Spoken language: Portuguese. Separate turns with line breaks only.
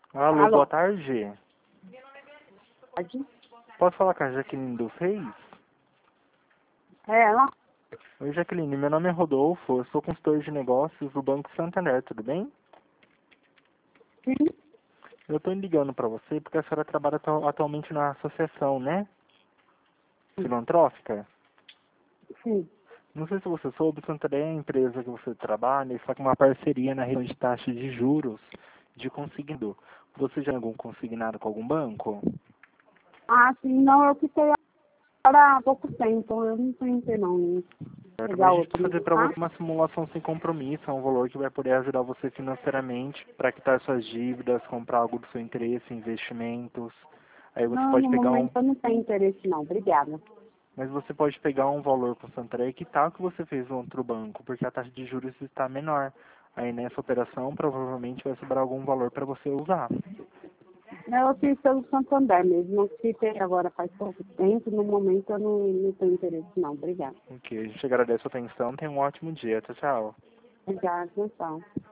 Alô,
Alô?
boa tarde.
Pode?
Posso falar com a Jaqueline do Face?
É ela?
Oi, Jaqueline, meu nome é Rodolfo, eu sou consultor de negócios do Banco Santander, tudo bem?
Sim.
Eu estou ligando para você porque a senhora trabalha atualmente na associação, né? Filantrófica.
Sim.
Não sei se você soube, o Santander é a empresa que você trabalha, está com uma parceria na região de taxa de juros de consignado. Você já tem algum consignado com algum banco?
Ah, sim, não, eu fiquei agora há pouco tempo, eu não pensei não em
Certo, mas
pegar
a gente vai
outro,
fazer para
tá?
você uma simulação sem compromisso, é um valor que vai poder ajudar você financeiramente para quitar suas dívidas, comprar algo do seu interesse, investimentos. Aí você
Não,
pode
no
pegar
momento eu não tenho interesse não, obrigada.
mas você pode pegar um valor com o Santander e quitar o que você fez no outro banco, porque a taxa de juros está menor. Aí nessa operação provavelmente vai sobrar algum valor para você usar.
Eu fiz pelo Santander mesmo, eu fiquei agora faz pouco tempo, no momento eu não tenho interesse não, obrigada.
Ok, a gente agradece a sua atenção, tenha um ótimo dia, tchau, tchau.
Obrigada, então.